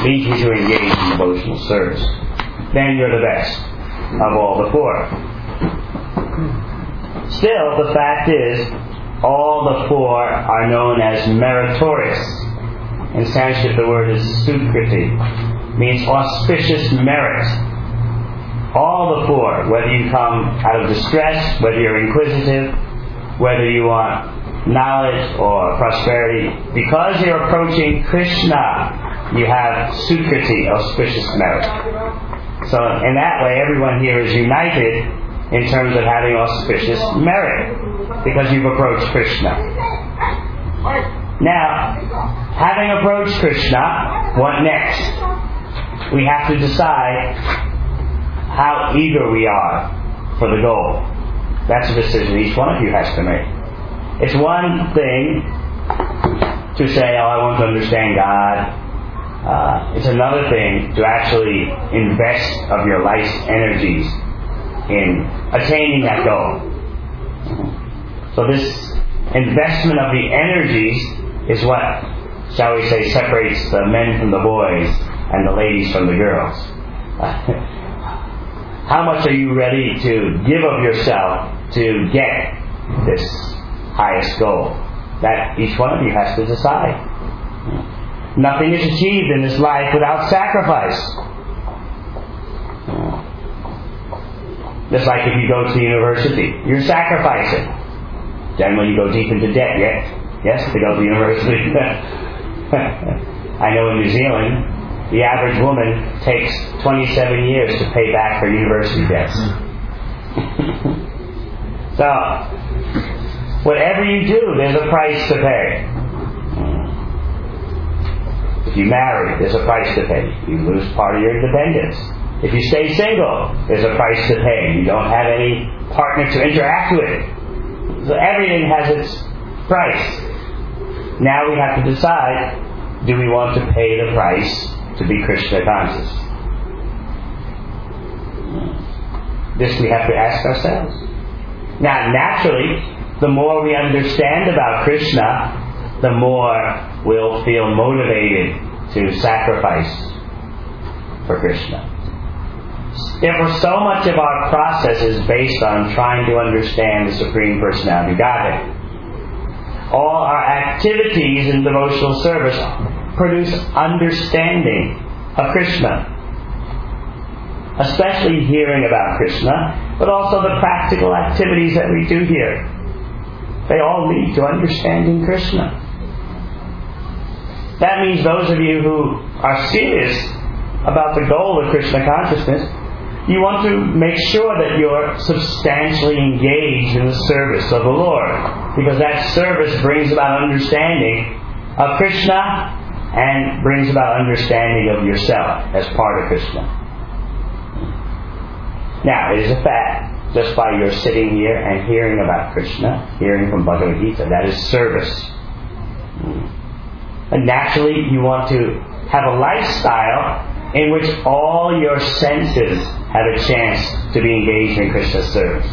leads you to engage in devotional service, then you're the best of all the four. Still, the fact is, all the four are known as meritorious. In Sanskrit, the word is sukriti, means auspicious merit. All the four, whether you come out of distress, whether you're inquisitive, whether you want knowledge or prosperity, because you're approaching Krishna, you have sukriti, auspicious merit. So in that way, everyone here is united in terms of having auspicious merit, because you've approached Krishna. Now, having approached Krishna, what next? We have to decide how eager we are for the goal. That's a decision each one of you has to make. It's one thing to say, I want to understand God. It's another thing to actually invest of your life's energies in attaining that goal. So this investment of the energies is what, shall we say, separates the men from the boys and the ladies from the girls. How much are you ready to give of yourself to get this highest goal? That each one of you has to decide. Nothing is achieved in this life without sacrifice. Just like if you go to university, you're sacrificing. Generally you go deep into debt, yes, to go to university. I know in New Zealand, the average woman takes 27 years to pay back her university debts. So, whatever you do, there's a price to pay. If you marry, there's a price to pay. You lose part of your independence. If you stay single, there's a price to pay. You don't have any partner to interact with. So everything has its price. Now we have to decide, do we want to pay the price to be Krishna conscious? This we have to ask ourselves. Now, naturally, the more we understand about Krishna, the more we'll feel motivated to sacrifice for Krishna. Therefore, so much of our process is based on trying to understand the Supreme Personality of Godhead. All our activities in devotional service produce understanding of Krishna. Especially hearing about Krishna, but also the practical activities that we do here. They all lead to understanding Krishna. That means those of you who are serious about the goal of Krishna consciousness, you want to make sure that you're substantially engaged in the service of the Lord, because that service brings about understanding of Krishna and brings about understanding of yourself as part of Krishna. Now, it is a fact, just by your sitting here and hearing about Krishna, hearing from Bhagavad Gita, that is service. And naturally, you want to have a lifestyle in which all your senses have a chance to be engaged in Krishna's service.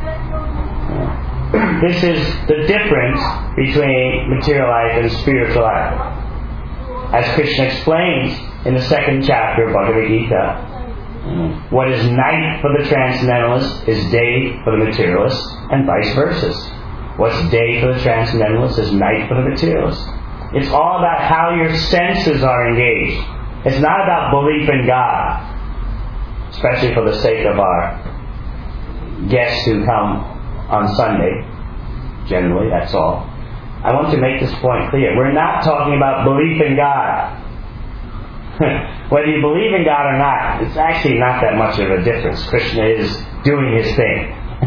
This is the difference between material life and spiritual life. As Krishna explains in the 2nd chapter of Bhagavad Gita, what is night for the transcendentalist is day for the materialist, and vice versa. What's day for the transcendentalist is night for the materialist. It's all about how your senses are engaged. It's not about belief in God, especially for the sake of our guests who come on Sunday. Generally, that's all. I want to make this point clear. We're not talking about belief in God. Whether you believe in God or not, it's actually not that much of a difference. Krishna is doing his thing.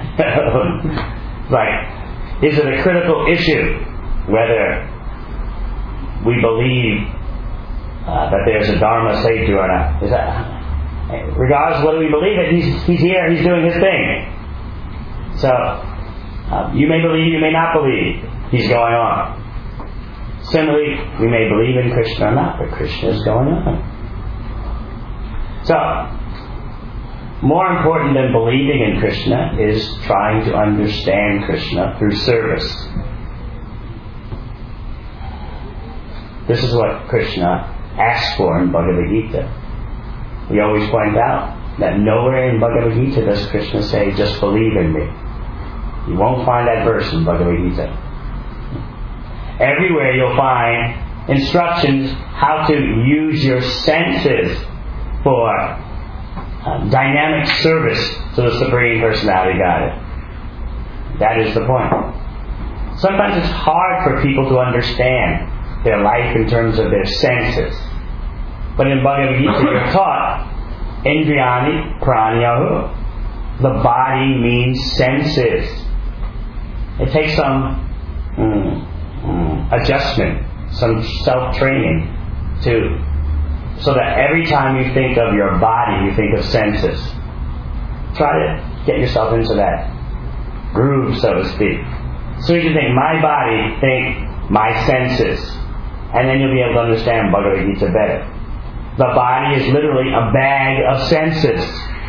Like, is it a critical issue whether we believe that there's a Dharma Setu or not? Is that, regardless of whether we believe it, he's here, he's doing his thing. So, you may believe, you may not believe, he's going on. Similarly, we may believe in Krishna or not, but Krishna is going on. So, more important than believing in Krishna is trying to understand Krishna through service. This is what Krishna asked for in Bhagavad Gita. We always point out that nowhere in Bhagavad Gita does Krishna say, just believe in me. You won't find that verse in Bhagavad Gita. Everywhere you'll find instructions how to use your senses for dynamic service to the Supreme Personality Godhead. That is the point. Sometimes it's hard for people to understand their life in terms of their senses. But in Bhagavad Gita you're taught, Indriyani Pranyahu. The body means senses. It takes some adjustment, some self-training so that every time you think of your body, you think of senses. Try to get yourself into that groove, so to speak. As soon as you think my body, think my senses. And then you'll be able to understand Bhagavad Gita better. The body is literally a bag of senses.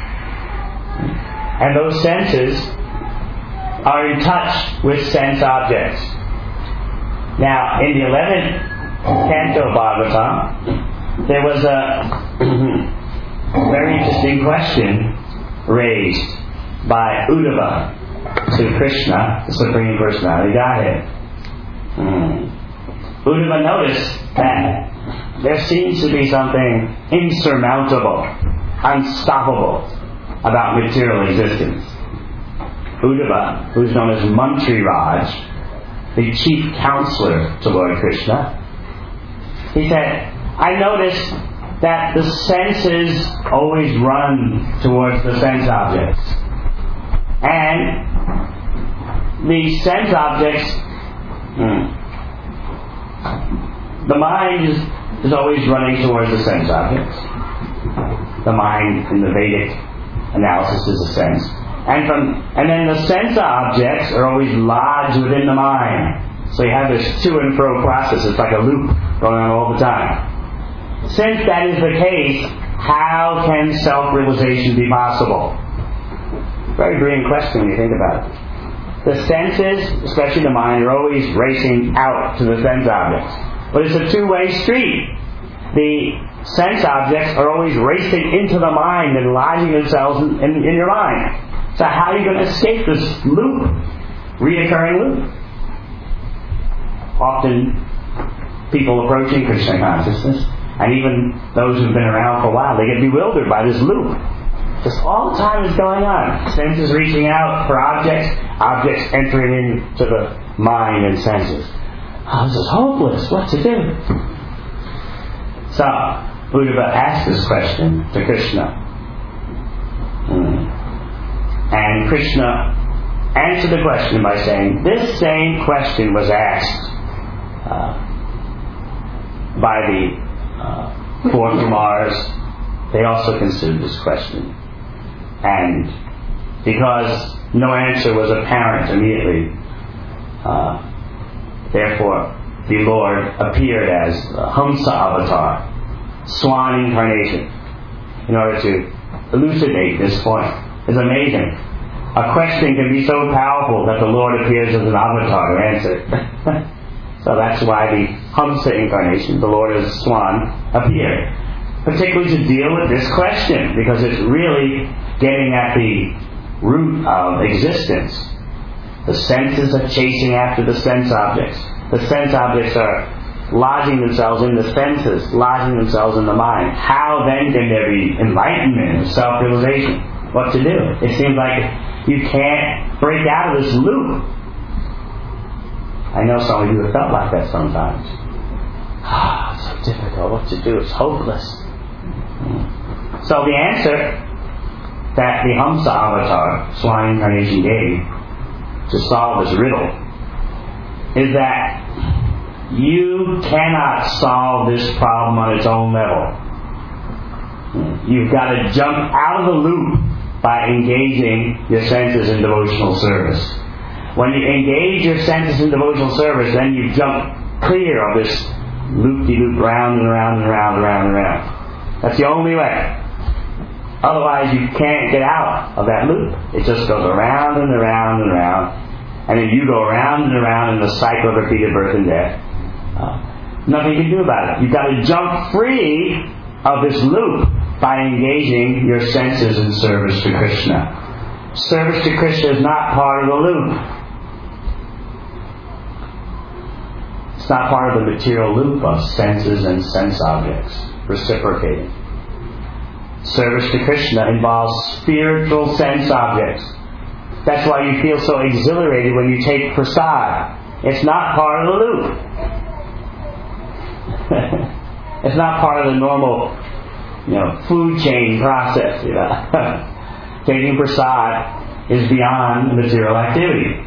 And those senses are in touch with sense objects. Now, in the 11th canto of Bhagavatam, there was a very interesting question raised by Uddhava to Krishna, the Supreme Personality Godhead. Uddhava noticed that there seems to be something insurmountable, unstoppable about material existence. Uddhava, who's known as Mantri Raj, the chief counselor to Lord Krishna, he said, I noticed that the senses always run towards the sense objects. And the sense objects, the mind is always running towards the sense objects. The mind in the Vedic analysis is a sense. And then the sense objects are always lodged within the mind. So you have this to and fro process. It's like a loop going on all the time. Since that is the case, how can self-realization be possible? Very brilliant question when you think about it. The senses, especially the mind, are always racing out to the sense objects. But it's a two-way street. The sense objects are always racing into the mind and lodging themselves in your mind. So how are you going to escape this loop, reoccurring loop? Often people approaching Krishna consciousness, and even those who've been around for a while, they get bewildered by this loop. Just all the time is going on. Senses reaching out for objects, objects entering into the mind and senses. Oh, this is hopeless. What to do? So, Uddhava asked this question to Krishna. And Krishna answered the question by saying, this same question was asked by the four Kumars. They also considered this question. And because no answer was apparent immediately, therefore the Lord appeared as Hamsa avatar, swan incarnation, in order to elucidate this point. It's amazing. A question can be so powerful that the Lord appears as an avatar to answer it. So that's why the Hamsa incarnation, the Lord as a swan, appeared. Particularly to deal with this question, because it's really getting at the root of existence. The senses are chasing after the sense objects. The sense objects are lodging themselves in the senses, lodging themselves in the mind. How then can there be enlightenment, self-realization? What to do? It seems like you can't break out of this loop. I know some of you have felt like that sometimes. It's so difficult. What to do? It's hopeless. So the answer that the Hamsa avatar, Swan incarnation, gave to solve this riddle is that you cannot solve this problem on its own level. You've got to jump out of the loop by engaging your senses in devotional service. When you engage your senses in devotional service, then you jump clear of this loop-de-loop, round and round and round and round and round. That's the only way. Otherwise, you can't get out of that loop. It just goes around and around and around. And then you go around and around in the cycle of repeated birth and death. Nothing you can do about it. You've got to jump free of this loop by engaging your senses in service to Krishna. Service to Krishna is not part of the loop. It's not part of the material loop of senses and sense objects reciprocating. Service to Krishna involves spiritual sense objects. That's why you feel so exhilarated when you take prasad. It's not part of the loop. It's not part of the normal, food chain process. Taking prasad is beyond material activity.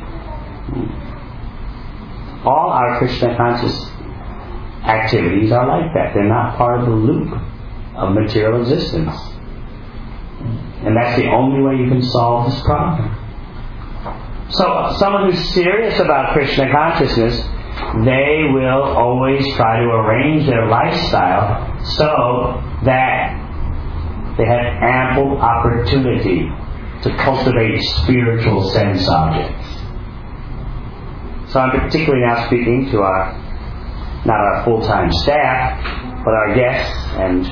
All our Krishna conscious activities are like that. They're not part of the loop of material existence. And that's the only way you can solve this problem. So someone who's serious about Krishna consciousness, they will always try to arrange their lifestyle so that they have ample opportunity to cultivate spiritual sense objects. So I'm particularly now speaking to not our full-time staff, but our guests and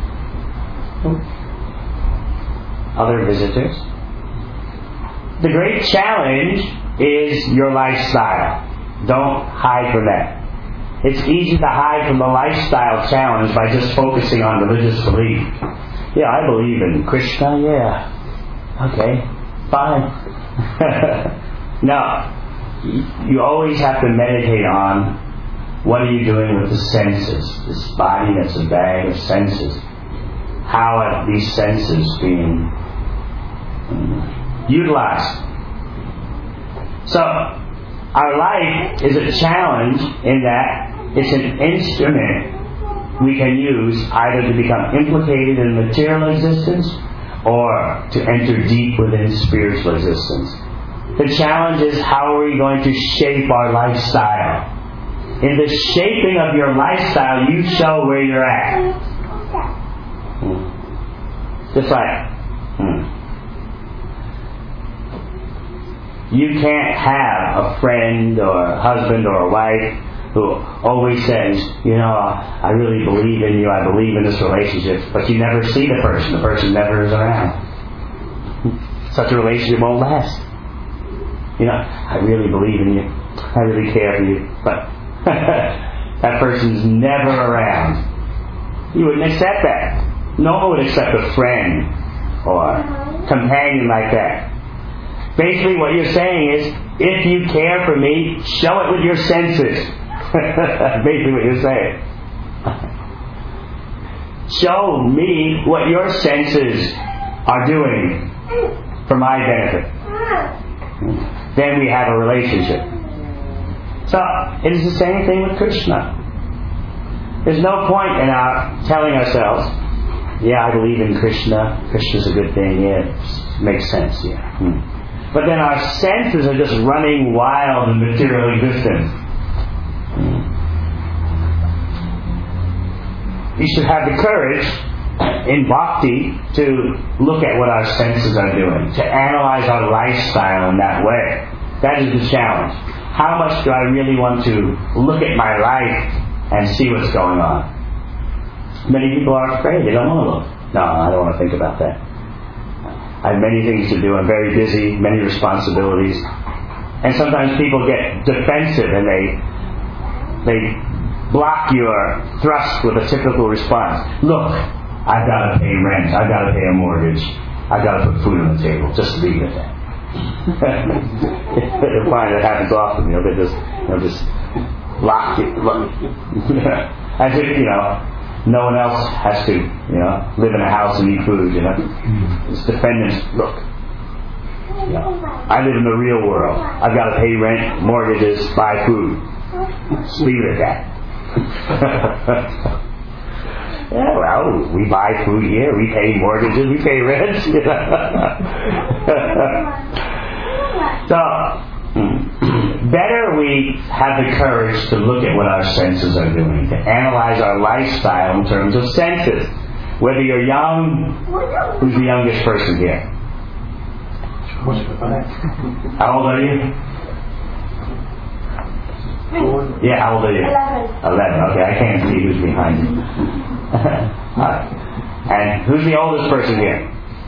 other visitors. The great challenge is your lifestyle. Don't hide from that. It's easy to hide from the lifestyle challenge by just focusing on religious belief. Yeah, I believe in Krishna, yeah. Okay, fine. No. You always have to meditate on what are you doing with the senses. This body that's a bag of senses. How are these senses being utilized? So, our life is a challenge in that it's an instrument we can use either to become implicated in material existence or to enter deep within spiritual existence. The challenge is how are we going to shape our lifestyle? In the shaping of your lifestyle, you show where you're at. Just like, you can't have a friend or a husband or a wife who always says, I really believe in you, I believe in this relationship, but you never see the person never is around. Such a relationship won't last. I really believe in you, I really care for you, but that person's never around. You wouldn't accept that. No one would accept a friend or companion like that. Basically what you're saying is, if you care for me, show it with your senses. Basically what you're saying. Show me what your senses are doing for my benefit. Then we have a relationship. So, it is the same thing with Krishna. There's no point in our telling ourselves, I believe in Krishna. Krishna's a good thing. Yeah, it makes sense. Yeah. But then our senses are just running wild in material existence. We should have the courage in bhakti to look at what our senses are doing, to analyze our lifestyle in that way. That is the challenge. How much do I really want to look at my life and see what's going on? Many people are afraid. They don't want to look. No, I don't want to think about that. I have many things to do. I'm very busy, many responsibilities. And sometimes people get defensive and they block your thrust with a typical response. Look, I've got to pay rent. I've got to pay a mortgage. I've got to put food on the table. Just leave it at that. You'll find that happens often. They just lock it. As if, no one else has to, live in a house and eat food, It's defendants, look. I live in the real world. I've got to pay rent, mortgages, buy food. Just leave it at that. Yeah, well, we buy food here, we pay mortgages, we pay rent. So, better we have the courage to look at what our senses are doing, to analyze our lifestyle in terms of senses. Whether you're young, who's the youngest person here? How old are you? Yeah, how old are you? 11. Okay, I can't see who's behind you. And who's the oldest person here?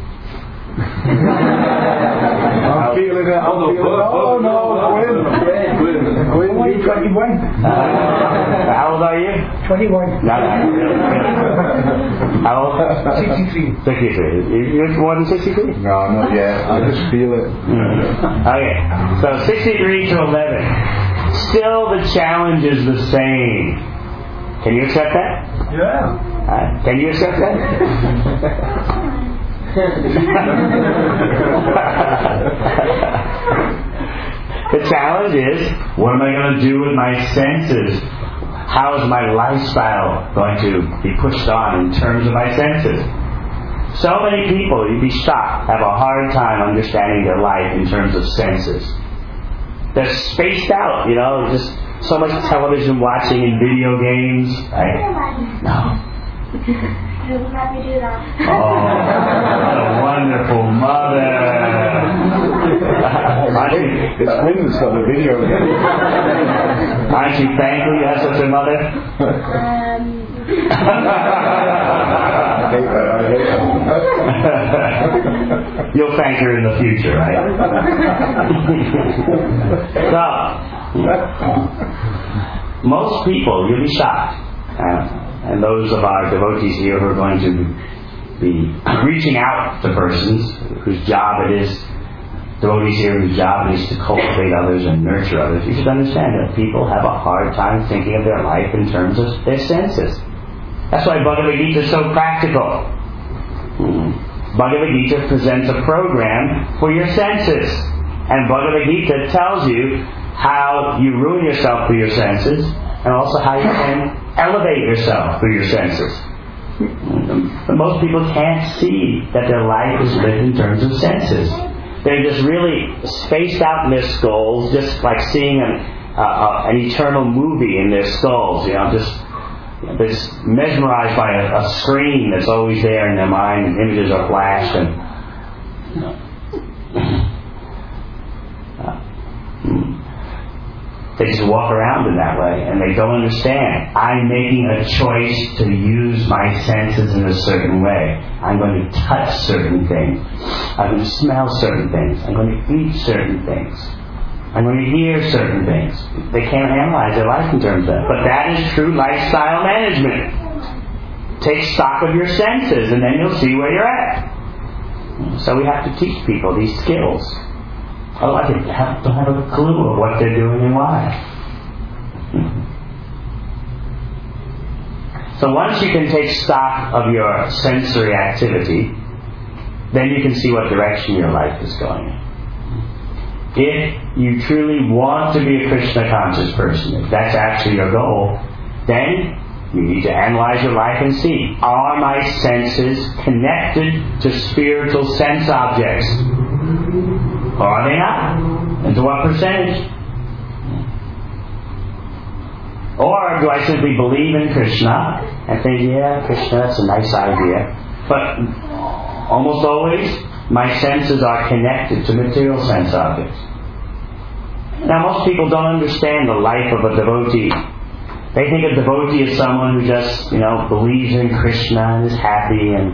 I'm feeling it. Oh no, Gwen, you 21. How old are you? 21. No. How old? 63. 63. You're more than 63? No, not yet. I just feel it. Okay, so 63 to 11. Still the challenge is the same. Can you accept that? Yeah. Can you accept that? The challenge is, what am I going to do with my senses? How is my lifestyle going to be pushed on in terms of my senses? So many people, you'd be shocked, have a hard time understanding their life in terms of senses. They're spaced out, just so much television watching and video games. Right? No. Let me do that. Oh, what a wonderful mother. It's Gwen that's got the video game. Aren't you thankful you have such a mother? I hate that. You'll thank her in the future, right? So, most people, you'll be shocked. And those of our devotees here who are going to be reaching out to persons whose job it is, devotees here whose job it is to cultivate others and nurture others, you should understand that people have a hard time thinking of their life in terms of their senses. That's why Bhagavad Gita is so practical. Bhagavad Gita presents a program for your senses. And Bhagavad Gita tells you how you ruin yourself through your senses, and also how you can elevate yourself through your senses. But most people can't see that their life is lived in terms of senses. They're just really spaced out in their skulls, just like seeing an eternal movie in their skulls. They're just mesmerized by a screen that's always there in their mind, and images are flashed. They just walk around in that way, and they don't understand. I'm making a choice to use my senses in a certain way. I'm going to touch certain things. I'm going to smell certain things. I'm going to eat certain things. I'm going to hear certain things. They can't analyze their life in terms of that. But that is true lifestyle management. Take stock of your senses, and then you'll see where you're at. So we have to teach people these skills. Otherwise, they don't have a clue of what they're doing and why. So once you can take stock of your sensory activity, then you can see what direction your life is going in. If you truly want to be a Krishna conscious person, if that's actually your goal, then you need to analyze your life and see, are my senses connected to spiritual sense objects? Or are they not? And to what percentage? Or do I simply believe in Krishna and think, yeah, Krishna, that's a nice idea. But almost always, my senses are connected to material sense objects. Now, most people don't understand the life of a devotee. They think a devotee is someone who just, believes in Krishna and is happy and,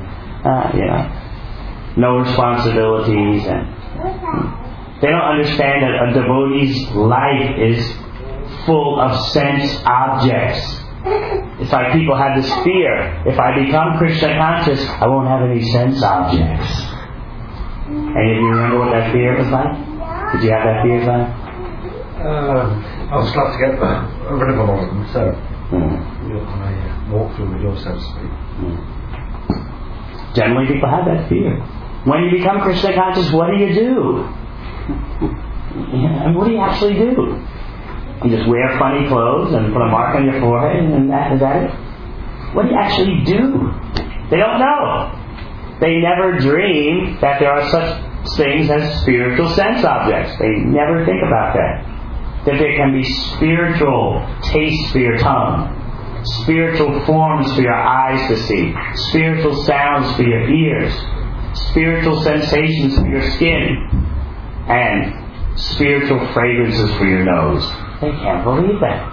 no responsibilities, and they don't understand that a devotee's life is full of sense objects. It's like people have this fear. If I become Krishna conscious, I won't have any sense objects. Any of you remember what that fear was like? Did you have that fear, Zion? I was glad to get rid of a lot of them, so I walk through the door, so to speak. Generally, people have that fear. When you become Krishna conscious, what do you do? And what do you actually do? You just wear funny clothes and put a mark on your forehead, and is that it? What do you actually do? They don't know. They never dream that there are such things as spiritual sense objects. They never think about that. That there can be spiritual tastes for your tongue, spiritual forms for your eyes to see, spiritual sounds for your ears, spiritual sensations for your skin, and spiritual fragrances for your nose. They can't believe that.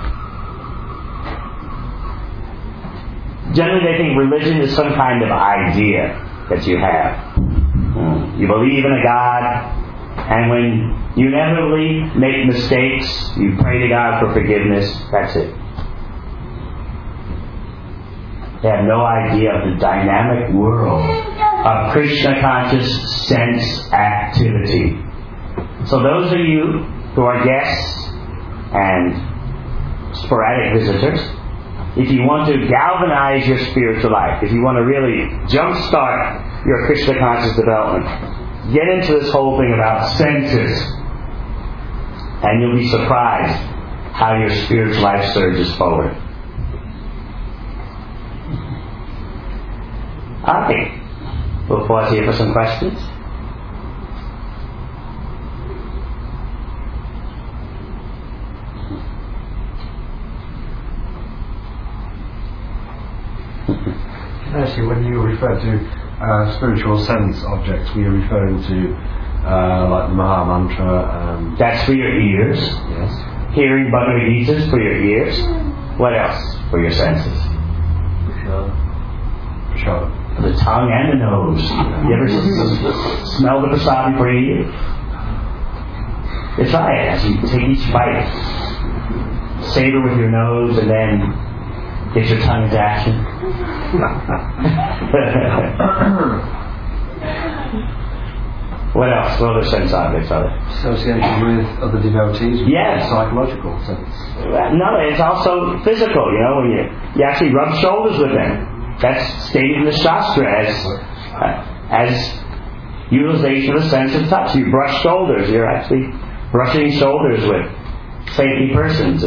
Generally, they think religion is some kind of idea that you have. You believe in a God, and when you inevitably make mistakes, you pray to God for forgiveness. That's it. They have no idea of the dynamic world of Krishna conscious sense activity. So those of you who are guests and sporadic visitors, if you want to galvanize your spiritual life, if you want to really jumpstart your Krishna conscious development, get into this whole thing about senses, and you'll be surprised how your spiritual life surges forward. Okay. We'll pause here for some questions. Actually, when you refer to spiritual sense objects, were you referring to like the Maha Mantra? That's for your ears. Yes. Hearing Bhagavad Gita is for your ears. What else for your senses? Prasada. The tongue and the nose. You ever smell the prasad before you eat it? Try it as you take each bite. Savor with your nose and then get your tongue into action. What else? What other sense objects are there? Association with other devotees? Yes. Psychological sense? No, it's also physical. You know, when you actually rub shoulders with them. That's stated in the Shastra as utilization of the sense of touch. You brush shoulders. You're actually brushing shoulders with saintly persons.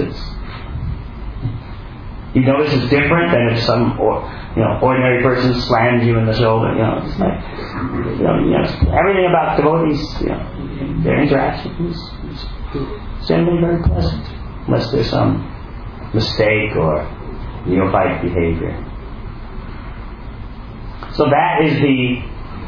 You notice it's different than if some ordinary person slams you in the shoulder. It's like everything about devotees. Their interaction is generally very pleasant, unless there's some mistake or neophyte behavior. So that is the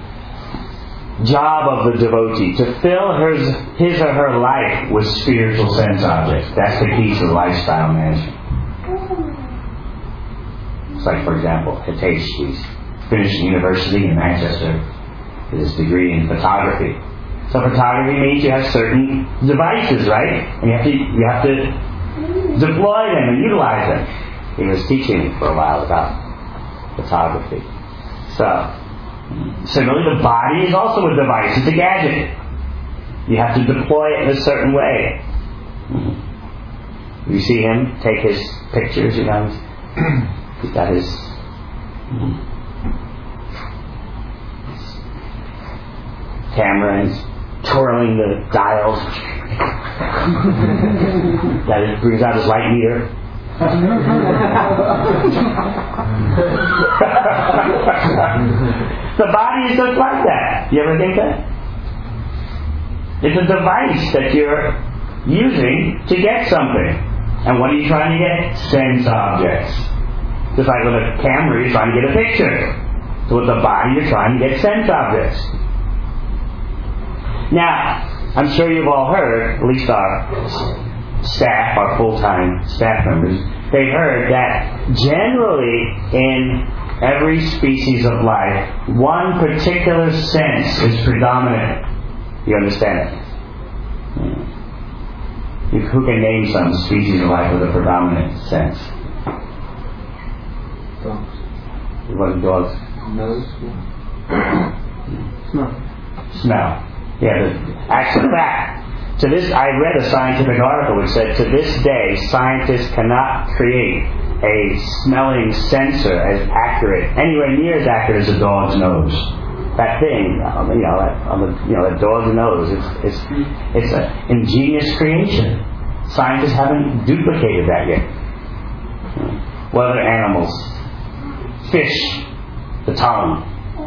job of the devotee, to fill his or her life with spiritual sense objects. That's the key to lifestyle management. It's like, for example, Hitesh, he's finished university in Manchester with his degree in photography. So photography means you have certain devices, right? And you have to deploy them and utilize them. He was teaching for a while about photography. So, similarly, the body is also a device. It's a gadget. You have to deploy it in a certain way. You see him take his pictures, he's got his camera and he's twirling the dials. That brings out his light meter. The body is just like that. You ever think that? It's a device that you're using to get something. And what are you trying to get? Sense objects. Just like with a camera, you're trying to get a picture. So with the body, you're trying to get sense objects. Now, I'm sure you've all heard, at least our staff, our full-time staff members, they've heard that generally in every species of life, one particular sense is predominant. You understand it? Who can name some species of life with a predominant sense? Dogs. What are dogs? Nose. Smell. Yeah, actually fact. To this, I read a scientific article which said, to this day, scientists cannot create a smelling sensor as accurate, anywhere near as accurate as a dog's nose. That thing, that dog's nose, it's an ingenious creation. Scientists haven't duplicated that yet. What other animals? Fish, the tongue.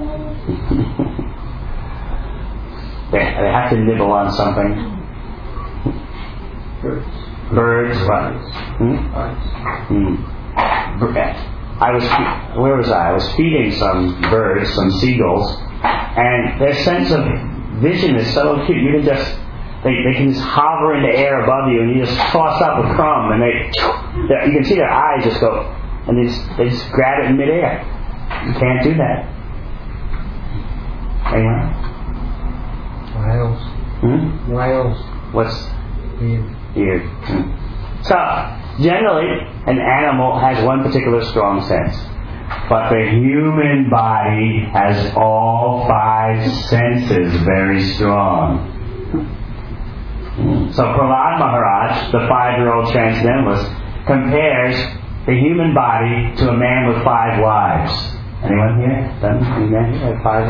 They have to nibble on something. Birds, right? Where was I? I was feeding some birds, some seagulls, and their sense of vision is so acute. You can just they can just hover in the air above you, and you just toss up a crumb, and you can see their eyes just go, and they just grab it in midair. You can't do that. Anyone? Whales. Whales. What's Weird. So, generally, an animal has one particular strong sense. But the human body has all 5 senses very strong. So Prahlad Maharaj, the 5-year-old transcendentalist, compares the human body to a man with 5 wives. Anyone here? Any man here have 5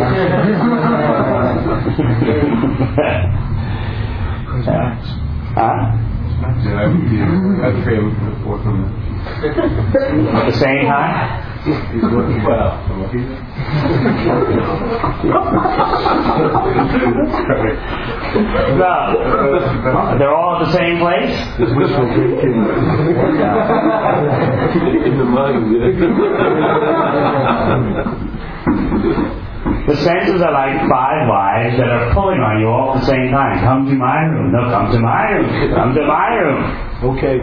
wives? Huh? I've trained before from At the same time? he's working well. No. They're all at the same place? Wishful thinking. In the mind. The senses are like 5 wives that are pulling on you all at the same time. Come to my room. No, come to my room. Come to my room. Okay.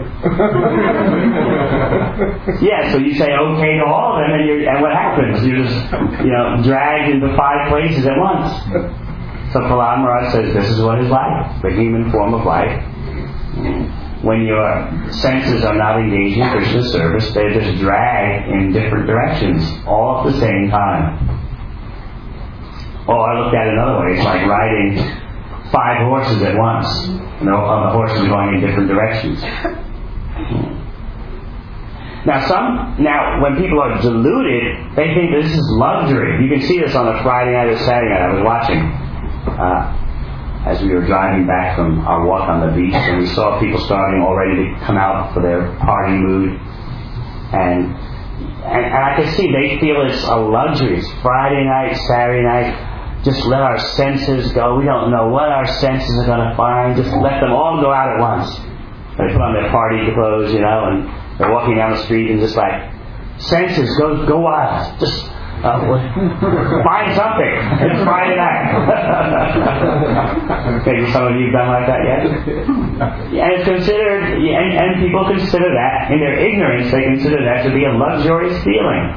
Yeah, so you say okay to all of them, and what happens? You're just, dragged into 5 places at once. So Prahlad Maharaj says this is what is life, the human form of life. When your senses are not engaged in Krishna service, they're just dragged in different directions, all at the same time. Or I looked at it another way, it's like riding 5 horses at once. The horses are going in different directions. Now, when people are deluded, they think this is luxury. You can see this on a Friday night or Saturday night. I was watching as we were driving back from our walk on the beach, and we saw people starting already to come out for their party mood. And I can see they feel it's a luxury. It's Friday night, Saturday night. Just let our senses go. We don't know what our senses are going to find. Just let them all go out at once. They put on their party clothes, and they're walking down the street and just like, senses, go wild. Just find something. It's Friday night. Maybe some of you have done like that yet? And it's considered, and people consider that, in their ignorance, they consider that to be a luxurious feeling.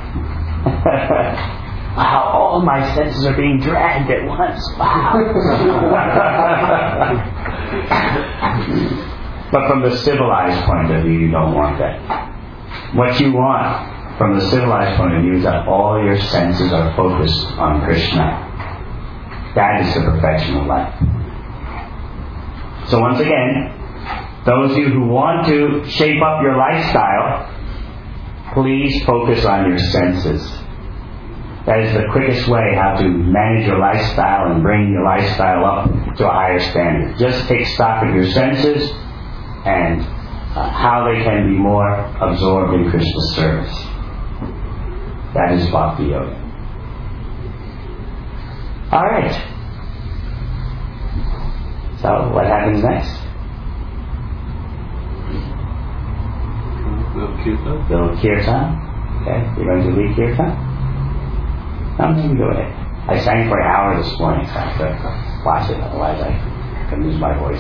Wow, all my senses are being dragged at once. Wow. But from the civilized point of view, you don't want that. What you want from the civilized point of view is that all your senses are focused on Krishna. That is the perfection of life. So once again, those of you who want to shape up your lifestyle, please focus on your senses. That is the quickest way how to manage your lifestyle and bring your lifestyle up to a higher standard. Just take stock of your senses and how they can be more absorbed in Krishna's service. That is Bhakti Yoga. Alright. So, what happens next? Little kirtan. Okay, you're going to lead kirtan? I'm going to go ahead. I sang for an hour this morning, so I have to watch it, otherwise I can lose my voice.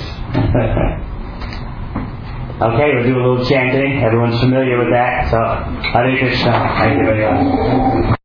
Okay, we'll do a little chanting. Everyone's familiar with that. So, Hare Krishna. Thank you very much.